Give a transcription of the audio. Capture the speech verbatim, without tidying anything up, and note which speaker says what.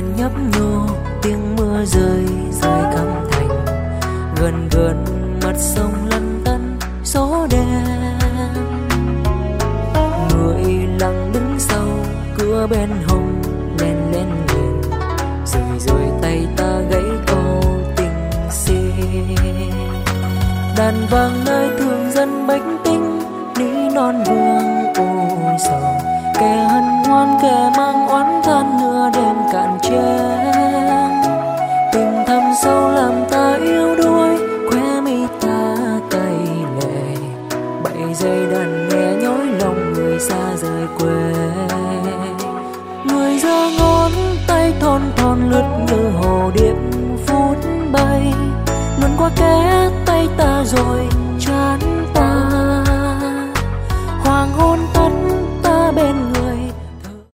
Speaker 1: đèn nhấp nhô, tiếng mưa rơi rơi khắp thành. Gần gần mặt sông lăn tăn gió đen. Người lặng đứng sau cửa bên hông len len liền, rồi rồi tay ta gãy câu tình xê. Đàn vang nơi thường dân bách tính ní non vương ôi sầu, kẻ hân hoan kẻ mang oán than nửa đêm cạn chén. Tình thầm sâu làm ta yếu đuối, khóe mi ta cay lệ. Bảy giây đàn nghe nhói lòng người xa rời quê. Người giơ ngón tay thon thon lướt như hồ điệp phút bay, luồn qua kẽ tay ta rồi chán ta. Hoàng hôn